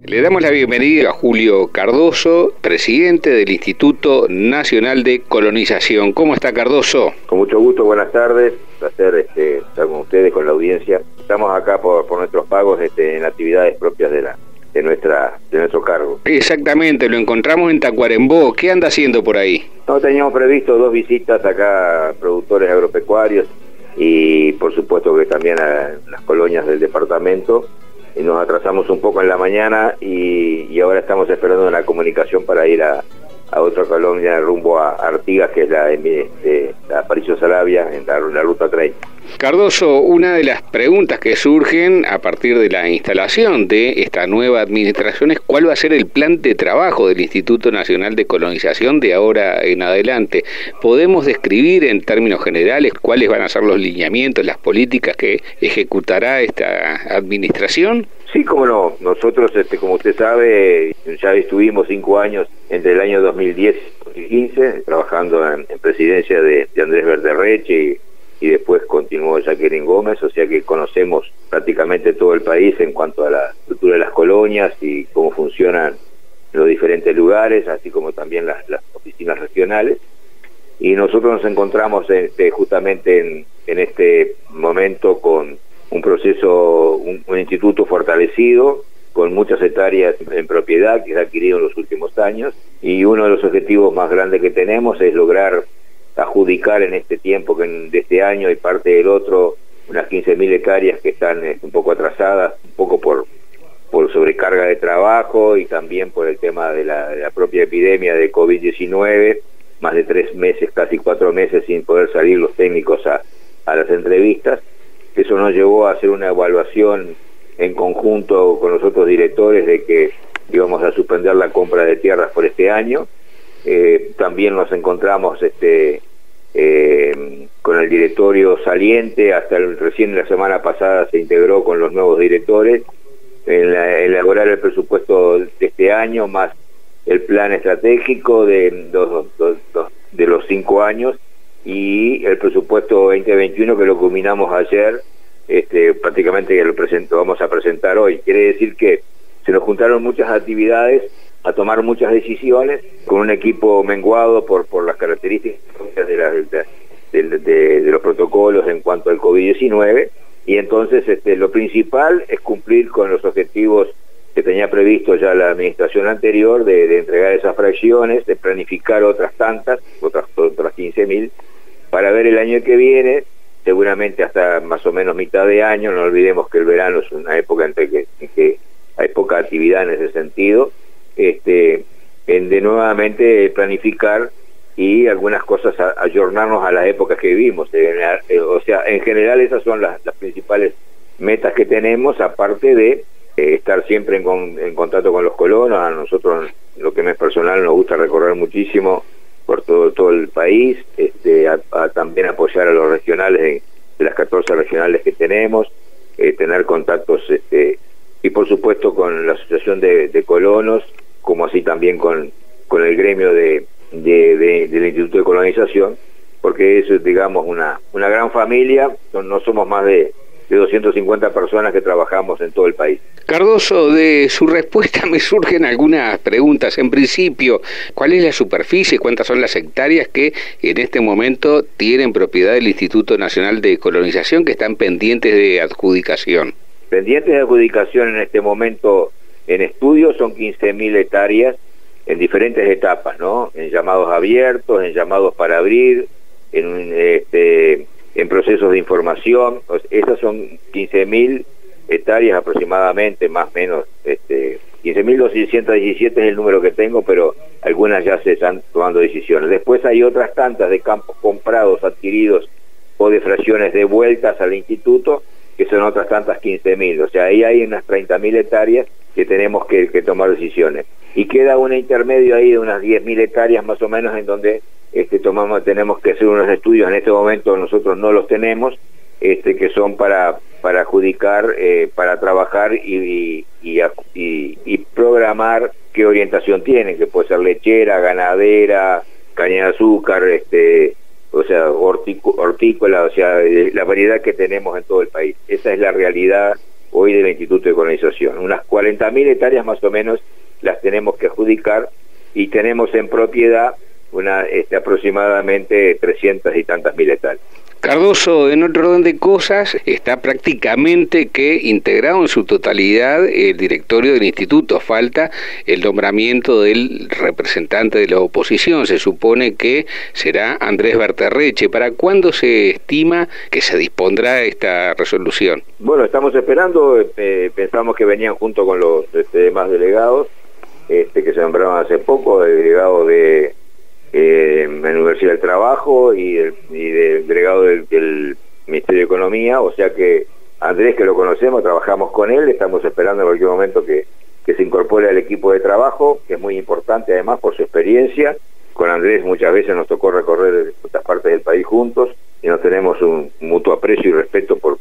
Le damos la bienvenida a Julio Cardoso, presidente del Instituto Nacional de Colonización. ¿Cómo está, Cardoso? Con mucho gusto, buenas tardes. Placer estar con ustedes, con la audiencia. Estamos acá por nuestros pagos en actividades propias de nuestro cargo. Exactamente, lo encontramos en Tacuarembó. ¿Qué anda haciendo por ahí? No, teníamos previsto 2 visitas acá a productores agropecuarios y por supuesto que también a las colonias del departamento. Y nos atrasamos un poco en la mañana y ahora estamos esperando una comunicación para ir a otra colonia rumbo a Artigas, que es la Aparicio Saravia, en la ruta 30. Cardoso, una de las preguntas que surgen a partir de la instalación de esta nueva administración es cuál va a ser el plan de trabajo del Instituto Nacional de Colonización de ahora en adelante. ¿Podemos describir en términos generales cuáles van a ser los lineamientos, las políticas que ejecutará esta administración? Sí, cómo no. Nosotros, como usted sabe, ya estuvimos 5 años entre el año 2010 y 2015 trabajando en presidencia de Andrés Verderreche y después continuó Jacqueline Gómez, o sea que conocemos prácticamente todo el país en cuanto a la estructura de las colonias y cómo funcionan los diferentes lugares, así como también las oficinas regionales. Y nosotros nos encontramos justamente en este momento con un proceso, un instituto fortalecido, con muchas hectáreas en propiedad que se ha adquirido en los últimos años, y uno de los objetivos más grandes que tenemos es lograr adjudicar en este tiempo de este año y parte del otro unas 15.000 hectáreas que están un poco atrasadas, un poco por sobrecarga de trabajo y también por el tema de la propia epidemia de COVID-19, más de 3 meses, casi 4 meses sin poder salir los técnicos a las entrevistas. Eso nos llevó a hacer una evaluación en conjunto con los otros directores de que íbamos a suspender la compra de tierras por este año. También nos encontramos con el directorio saliente, recién la semana pasada se integró con los nuevos directores en elaborar el presupuesto de este año, más el plan estratégico de los 5 años y el presupuesto 2021 que lo culminamos ayer, prácticamente lo vamos a presentar hoy. Quiere decir que se nos juntaron muchas actividades a tomar muchas decisiones con un equipo menguado por las características de los protocolos en cuanto al COVID-19, y entonces lo principal es cumplir con los objetivos que tenía previsto ya la administración anterior de entregar esas fracciones, de planificar otras 15.000 para ver el año que viene, seguramente hasta más o menos mitad de año. No olvidemos que el verano es una época en que hay poca actividad en ese sentido, de nuevamente planificar y algunas cosas ayornarnos a las épocas que vivimos. O sea, en general esas son las principales metas que tenemos, aparte de estar siempre en contacto con los colonos. A nosotros, lo que me es personal, nos gusta recorrer muchísimo por todo el país, también apoyar a los regionales de las 14 regionales que tenemos, tener contactos y por supuesto con la asociación de colonos, como así también con el gremio del Instituto de Colonización, porque es, digamos, una gran familia. No somos más de 250 personas que trabajamos en todo el país. Cardoso, de su respuesta me surgen algunas preguntas. En principio, ¿cuál es la superficie, cuántas son las hectáreas que en este momento tienen propiedad del Instituto Nacional de Colonización que están pendientes de adjudicación? Pendientes de adjudicación en este momento en estudio son 15.000 hectáreas en diferentes etapas, ¿no? En llamados abiertos, en llamados para abrir, en procesos de información. Esas son 15.000 hectáreas aproximadamente, más o menos, 15.217 es el número que tengo, pero algunas ya se están tomando decisiones. Después hay otras tantas de campos comprados, adquiridos o de fracciones devueltas al instituto, que son otras tantas 15.000. O sea, ahí hay unas 30.000 hectáreas que tenemos que tomar decisiones. Y queda un intermedio ahí de unas 10.000 hectáreas más o menos en donde tenemos que hacer unos estudios. En este momento nosotros no los tenemos, que son para adjudicar, para trabajar y programar qué orientación tienen, que puede ser lechera, ganadera, caña de azúcar, o sea, hortícola, o sea, la variedad que tenemos en todo el país. Esa es la realidad hoy del Instituto de Colonización. Unas 40.000 hectáreas más o menos las tenemos que adjudicar y tenemos en propiedad aproximadamente 300 y tantas mil hectáreas. Cardoso, en otro orden de cosas, está prácticamente que integrado en su totalidad el directorio del instituto. Falta el nombramiento del representante de la oposición. Se supone que será Andrés Berterreche. ¿Para cuándo se estima que se dispondrá esta resolución? Bueno, estamos esperando, pensamos que venían junto con los demás delegados que se nombraron hace poco, el delegado de la Universidad del Trabajo y del delegado del Ministerio de Economía, o sea que Andrés, que lo conocemos, trabajamos con él, estamos esperando en cualquier momento que se incorpore al equipo de trabajo, que es muy importante además por su experiencia. Con Andrés muchas veces nos tocó recorrer otras partes del país juntos y nos tenemos un mutuo aprecio y respeto por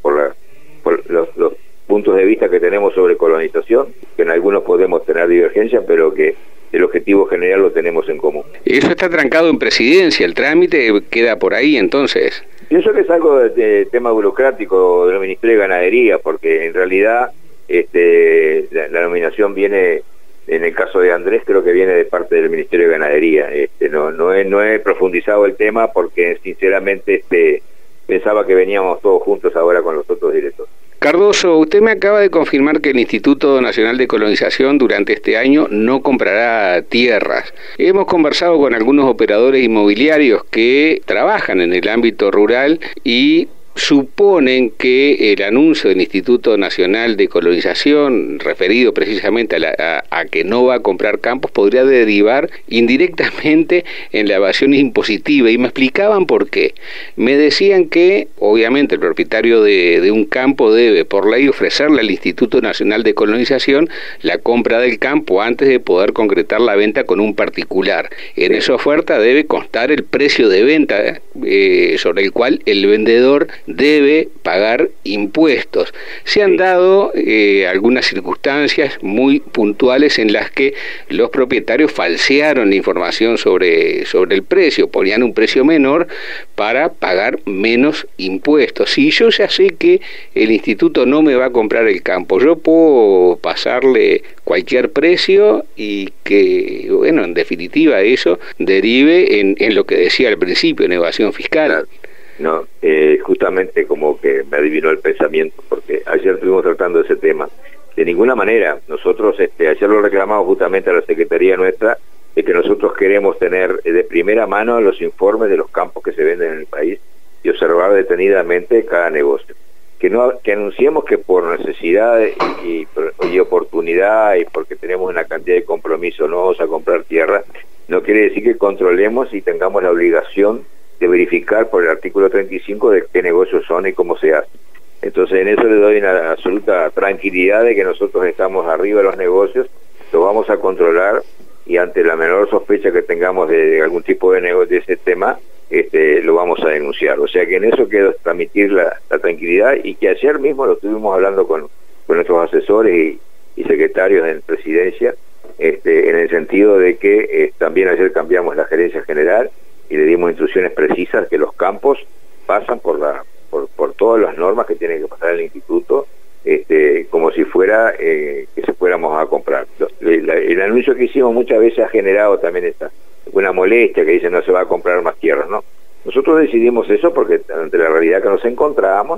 los puntos de vista que tenemos sobre colonización, que en algunos podemos tener divergencias, pero que el objetivo general lo tenemos en común. Eso está trancado en presidencia, el trámite queda por ahí entonces. Pienso que es algo de tema burocrático del Ministerio de Ganadería, porque en realidad la nominación viene, en el caso de Andrés, creo que viene de parte del Ministerio de Ganadería. No he profundizado el tema porque sinceramente pensaba que veníamos todos juntos ahora con los otros directores. Cardoso, usted me acaba de confirmar que el Instituto Nacional de Colonización durante este año no comprará tierras. Hemos conversado con algunos operadores inmobiliarios que trabajan en el ámbito rural y suponen que el anuncio del Instituto Nacional de Colonización, referido precisamente a que no va a comprar campos, podría derivar indirectamente en la evasión impositiva, y me explicaban por qué. Me decían que, obviamente, el propietario de un campo debe, por ley, ofrecerle al Instituto Nacional de Colonización la compra del campo antes de poder concretar la venta con un particular. En esa oferta debe constar el precio de venta sobre el cual el vendedor debe pagar impuestos. Se han dado algunas circunstancias muy puntuales en las que los propietarios falsearon la información sobre el precio, ponían un precio menor para pagar menos impuestos. Si yo ya sé que el instituto no me va a comprar el campo, yo puedo pasarle cualquier precio y que, bueno, en definitiva eso derive en lo que decía al principio, en evasión fiscal. No, justamente como que me adivinó el pensamiento, porque ayer estuvimos tratando ese tema. De ninguna manera, nosotros ayer lo reclamamos justamente a la Secretaría nuestra, de que nosotros queremos tener de primera mano los informes de los campos que se venden en el país y observar detenidamente cada negocio. Que anunciemos que por necesidad y oportunidad y porque tenemos una cantidad de compromiso no vamos a comprar tierra, no quiere decir que controlemos y tengamos la obligación de verificar por el artículo 35 de qué negocios son y cómo se hacen. Entonces en eso le doy una absoluta tranquilidad de que nosotros estamos arriba de los negocios, lo vamos a controlar y ante la menor sospecha que tengamos de algún tipo de negocio de ese tema, lo vamos a denunciar. O sea que en eso quiero transmitir la tranquilidad, y que ayer mismo lo estuvimos hablando con nuestros asesores y secretarios en presidencia, en el sentido de que también ayer cambiamos la gerencia general y le dimos instrucciones precisas que los campos pasan por todas las normas que tiene que pasar el instituto, como si fuera que se fuéramos a comprar. El anuncio que hicimos muchas veces ha generado también una molestia, que dice no se va a comprar más tierras, ¿no? Nosotros decidimos eso porque ante la realidad que nos encontrábamos,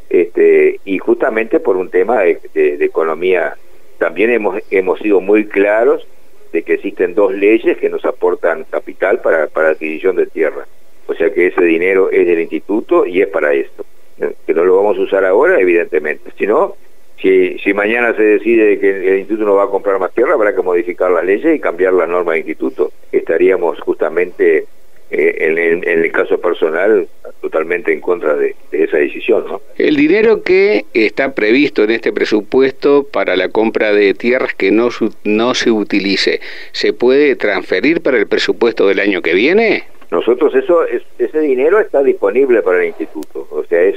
y justamente por un tema de economía. También hemos sido muy claros de que existen dos leyes que nos aportan capital para adquisición de tierra. O sea que ese dinero es del instituto y es para esto. Que no lo vamos a usar ahora, evidentemente. Si no, si mañana se decide que el instituto no va a comprar más tierra, habrá que modificar las leyes y cambiar las normas del instituto. Estaríamos justamente, en el caso personal, totalmente en contra de esa decisión, ¿no? El dinero que está previsto en este presupuesto para la compra de tierras que no se utilice, ¿se puede transferir para el presupuesto del año que viene? Nosotros ese dinero está disponible para el instituto. O sea,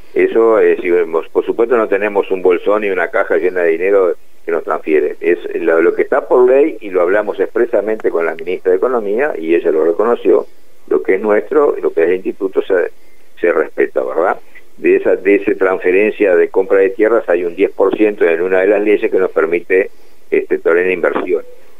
por supuesto no tenemos un bolsón y una caja llena de dinero que nos transfiere. Es lo que está por ley, y lo hablamos expresamente con la ministra de Economía y ella lo reconoció. Lo que es nuestro, lo que es el instituto se respeta, ¿verdad? de esa transferencia de compra de tierras hay un 10% en una de las leyes que nos permite tener inversión.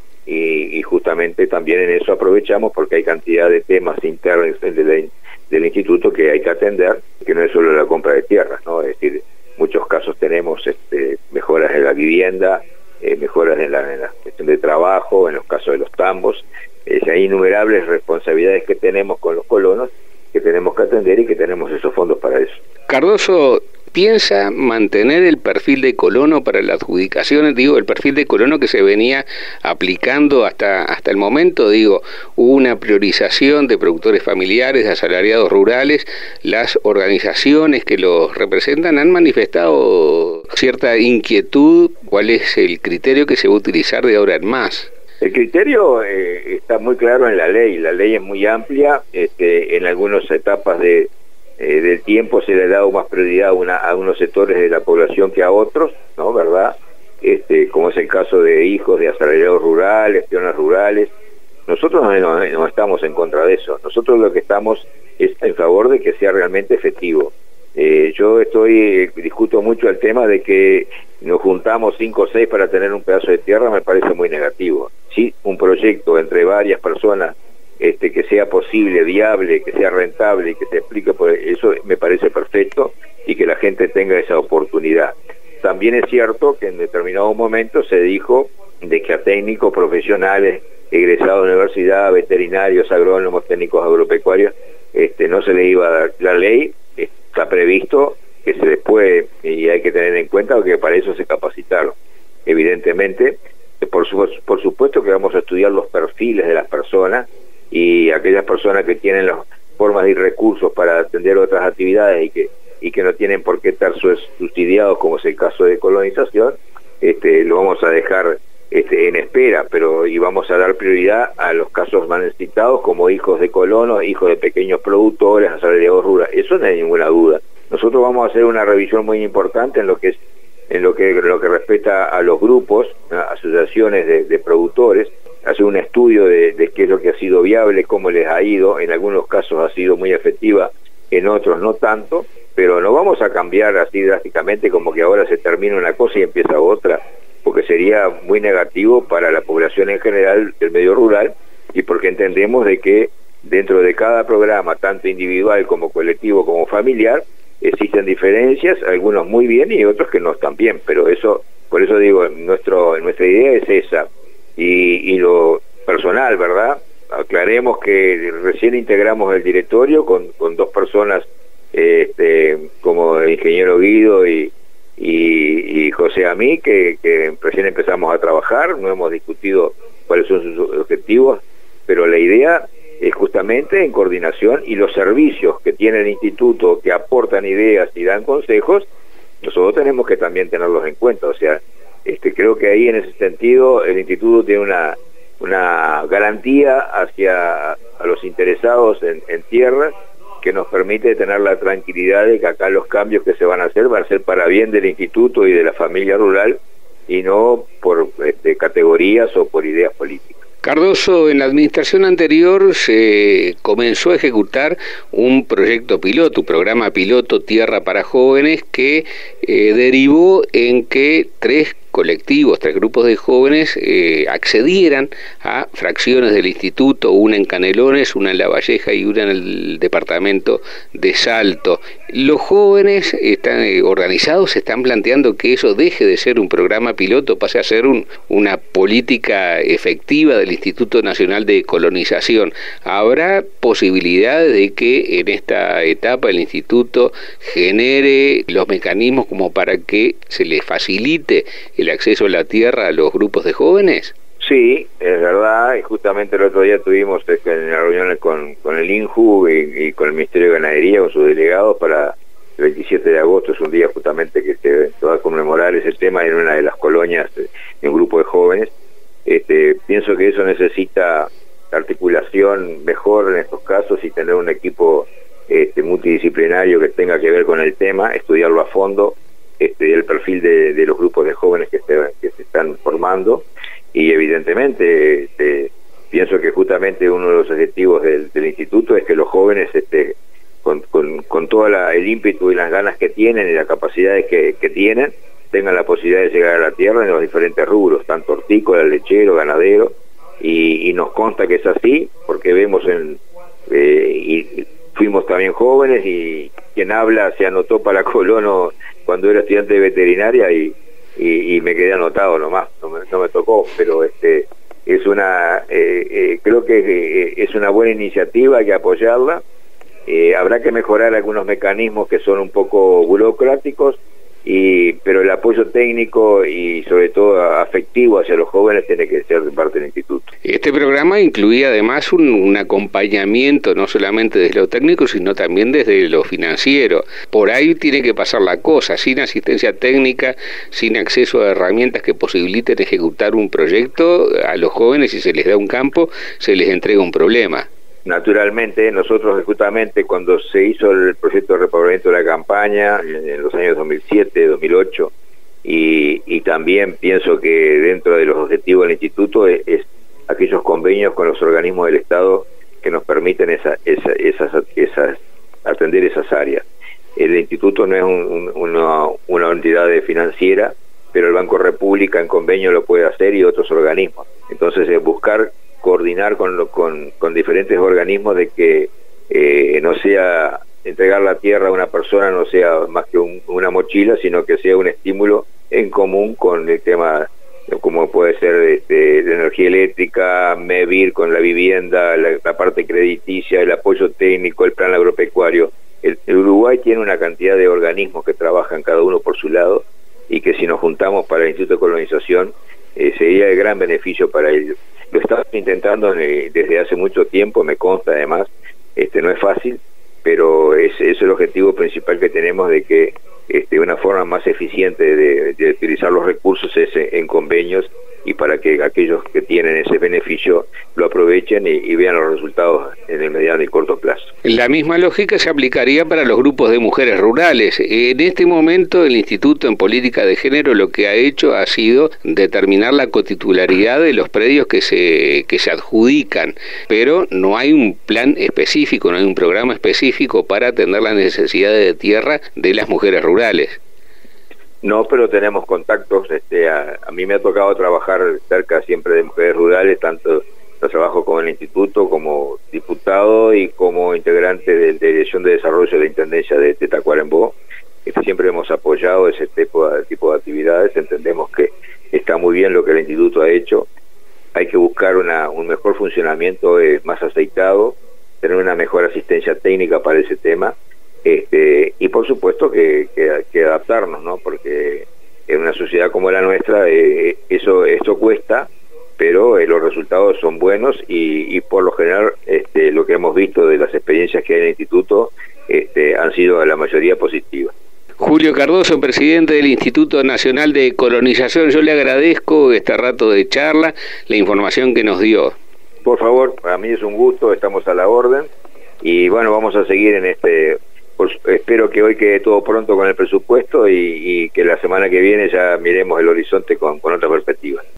Y justamente también en eso aprovechamos porque hay cantidad de temas internos del instituto que hay que atender, que no es solo la compra de tierras, ¿no? Es decir, muchos casos tenemos mejoras en la vivienda, mejoras en la cuestión de trabajo, en los casos de los tambos. Hay innumerables responsabilidades que tenemos con los colonos que tenemos que atender y que tenemos esos fondos para eso. Cardoso, ¿piensa mantener el perfil de colono para las adjudicaciones? Digo, el perfil de colono que se venía aplicando hasta el momento. Digo, hubo una priorización de productores familiares, de asalariados rurales. Las organizaciones que los representan han manifestado cierta inquietud. ¿Cuál es el criterio que se va a utilizar de ahora en más? El criterio está muy claro en la ley es muy amplia, en algunas etapas del tiempo se le ha dado más prioridad a unos sectores de la población que a otros, ¿no? ¿Verdad? Como es el caso de hijos de asalariados rurales, peones rurales. Nosotros no estamos en contra de eso, nosotros lo que estamos es en favor de que sea realmente efectivo. Yo discuto mucho el tema de que nos juntamos 5 o 6 para tener un pedazo de tierra, me parece muy negativo. Sí, un proyecto entre varias personas que sea posible, viable, que sea rentable y que se explique, por eso me parece perfecto y que la gente tenga esa oportunidad. También es cierto que en determinado momento se dijo de que a técnicos profesionales, egresados de la universidad, veterinarios, agrónomos, técnicos agropecuarios, no se les iba a dar. La ley está previsto que se les puede, y hay que tener en cuenta que para eso se capacitaron. Evidentemente, por supuesto que vamos a estudiar los perfiles de las personas y aquellas personas que tienen las formas y recursos para atender otras actividades y que no tienen por qué estar subsidiados, como es el caso de colonización, lo vamos a dejar en espera, y vamos a dar prioridad a los casos más necesitados, como hijos de colonos, hijos de pequeños productores, asalariados rurales. Eso no hay ninguna duda. Nosotros vamos a hacer una revisión muy importante en lo que respecta a los grupos, asociaciones de productores, hacer un estudio de qué es lo que ha sido viable, cómo les ha ido. En algunos casos ha sido muy efectiva, en otros no tanto, pero no vamos a cambiar así drásticamente como que ahora se termina una cosa y empieza otra, porque sería muy negativo para la población en general del medio rural, y porque entendemos de que dentro de cada programa, tanto individual como colectivo como familiar, existen diferencias, algunos muy bien y otros que no están bien, pero eso, por eso digo, nuestra idea es esa. Y lo personal, ¿verdad? Aclaremos que recién integramos el directorio con 2 personas, como el ingeniero Guido y José Amí, que recién empezamos a trabajar, no hemos discutido cuáles son sus objetivos, pero la idea es justamente en coordinación, y los servicios que tiene el instituto, que aportan ideas y dan consejos, nosotros tenemos que también tenerlos en cuenta. O sea, creo que ahí en ese sentido el instituto tiene una garantía a los interesados en tierras, que nos permite tener la tranquilidad de que acá los cambios que se van a ser para bien del instituto y de la familia rural, y no por categorías o por ideas políticas. Cardoso, en la administración anterior se comenzó a ejecutar un proyecto piloto, un programa piloto Tierra para Jóvenes, que derivó en que 3 grupos de jóvenes accedieran a fracciones del instituto, una en Canelones, una en La Valleja y una en el departamento de Salto. Los jóvenes están organizados, se están planteando que eso deje de ser un programa piloto, pase a ser una política efectiva del Instituto Nacional de Colonización. ¿Habrá posibilidades de que en esta etapa el instituto genere los mecanismos como para que se les facilite el acceso a la tierra a los grupos de jóvenes? Sí, es verdad, y justamente el otro día tuvimos una reunión con el INJU y con el Ministerio de Ganadería, con sus delegados, para el 27 de agosto, es un día justamente que se va a conmemorar ese tema en una de las colonias, en un grupo de jóvenes. Pienso que eso necesita articulación mejor en estos casos y tener un equipo multidisciplinario que tenga que ver con el tema, estudiarlo a fondo, el perfil de los grupos de jóvenes que se están formando, y evidentemente pienso que justamente uno de los objetivos del instituto es que los jóvenes con todo el ímpetu y las ganas que tienen y las capacidades que tienen, tengan la posibilidad de llegar a la tierra en los diferentes rubros, tanto hortícola, lechero, ganadero, y nos consta que es así, porque vemos y fuimos también jóvenes, y quien habla se anotó para Colono cuando era estudiante de veterinaria, y me quedé anotado nomás, no me tocó, pero es creo que es una buena iniciativa, hay que apoyarla. Habrá que mejorar algunos mecanismos que son un poco burocráticos, pero el apoyo técnico y sobre todo afectivo hacia los jóvenes tiene que ser de parte del instituto. Este programa incluía además un acompañamiento no solamente desde lo técnico, sino también desde lo financiero. Por ahí tiene que pasar la cosa, sin asistencia técnica, sin acceso a herramientas que posibiliten ejecutar un proyecto, a los jóvenes, si se les da un campo, se les entrega un problema. Naturalmente, nosotros justamente cuando se hizo el proyecto de repoblamiento de la campaña en los años 2007, 2008, y también pienso que dentro de los objetivos del instituto es aquellos convenios con los organismos del Estado que nos permiten atender esas áreas. El instituto no es una entidad financiera, pero el Banco República en convenio lo puede hacer, y otros organismos. Entonces buscar coordinar con diferentes organismos de que no sea entregar la tierra a una persona, no sea más que una mochila, sino que sea un estímulo en común con el tema, como puede ser de energía eléctrica, MEVIR con la vivienda, la parte crediticia, el apoyo técnico, el plan agropecuario. El Uruguay tiene una cantidad de organismos que trabajan cada uno por su lado, y que si nos juntamos para el Instituto de Colonización sería de gran beneficio para ellos. Lo estamos intentando desde hace mucho tiempo, me consta además, no es fácil, pero es el objetivo principal que tenemos, de que una forma más eficiente de utilizar los recursos es en convenios, y para que aquellos que tienen ese beneficio lo aprovechen y vean los resultados en el mediano y corto plazo. La misma lógica se aplicaría para los grupos de mujeres rurales. En este momento el Instituto en Política de Género lo que ha hecho ha sido determinar la cotitularidad de los predios que se adjudican, pero no hay un plan específico, no hay un programa específico para atender las necesidades de tierra de las mujeres rurales. No, pero tenemos contactos. A mí me ha tocado trabajar cerca siempre de mujeres rurales, tanto yo trabajo con el instituto como diputado y como integrante de la Dirección de Desarrollo de la Intendencia de Tacuarembó. Siempre hemos apoyado ese tipo de actividades. Entendemos que está muy bien lo que el instituto ha hecho. Hay que buscar un mejor funcionamiento más aceitado, tener una mejor asistencia técnica para ese tema. Y por supuesto que adaptarnos, ¿no? Porque en una sociedad como la nuestra esto cuesta, pero los resultados son buenos, y por lo general lo que hemos visto de las experiencias que hay en el instituto han sido la mayoría positivas. Julio Cardoso, presidente del Instituto Nacional de Colonización, yo le agradezco este rato de charla, la información que nos dio. Por favor, para mí es un gusto, estamos a la orden, y bueno, vamos a seguir en espero que hoy quede todo pronto con el presupuesto, y que la semana que viene ya miremos el horizonte con otra perspectiva.